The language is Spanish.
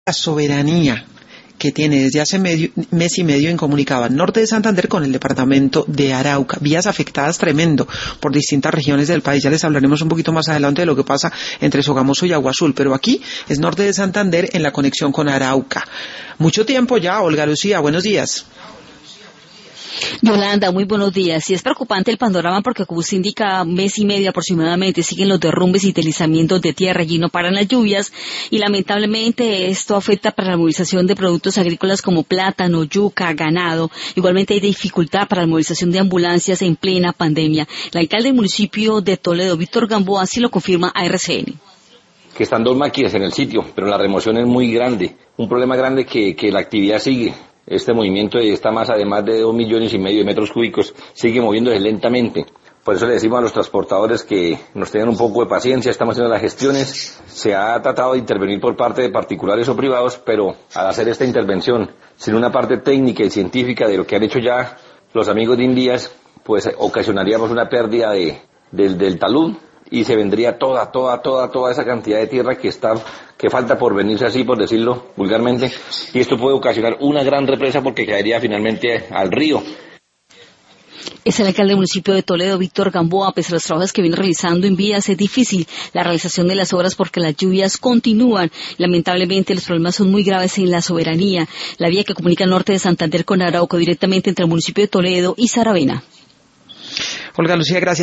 La soberanía que tiene desde hace mes y medio incomunicado al norte de Santander con el departamento de Arauca. Vías afectadas tremendo por distintas regiones del país. Ya les hablaremos un poquito más adelante de lo que pasa entre Sogamoso y Agua Azul, pero aquí es norte de Santander en la conexión con Arauca. Mucho tiempo ya, Olga Lucía, buenos días. Yolanda, muy buenos días. Sí, es preocupante el panorama porque, como usted indica, mes y medio aproximadamente siguen los derrumbes y deslizamientos de tierra, allí no paran las lluvias y lamentablemente esto afecta para la movilización de productos agrícolas como plátano, yuca, ganado. Igualmente hay dificultad para la movilización de ambulancias en plena pandemia. El alcalde del municipio de Toledo, Víctor Gamboa, así lo confirma a RCN. Que están 2 máquinas en el sitio, pero la remoción es muy grande. Un problema grande que la actividad sigue. Este movimiento de esta masa de más de 2,5 millones de metros cúbicos sigue moviéndose lentamente. Por eso le decimos a los transportadores que nos tengan un poco de paciencia, estamos haciendo las gestiones. Se ha tratado de intervenir por parte de particulares o privados, pero al hacer esta intervención, sin una parte técnica y científica de lo que han hecho ya los amigos de Indías, pues ocasionaríamos una pérdida del talud y se vendría toda esa cantidad de tierra que falta por venirse así, por decirlo vulgarmente, y esto puede ocasionar una gran represa porque caería finalmente al río. Es el alcalde del municipio de Toledo, Víctor Gamboa. A pesar de los trabajos que viene realizando en vías, es difícil la realización de las obras porque las lluvias continúan. Lamentablemente los problemas son muy graves en la soberanía, la vía que comunica el norte de Santander con Arauco directamente entre el municipio de Toledo y Saravena. Olga Lucía, gracias.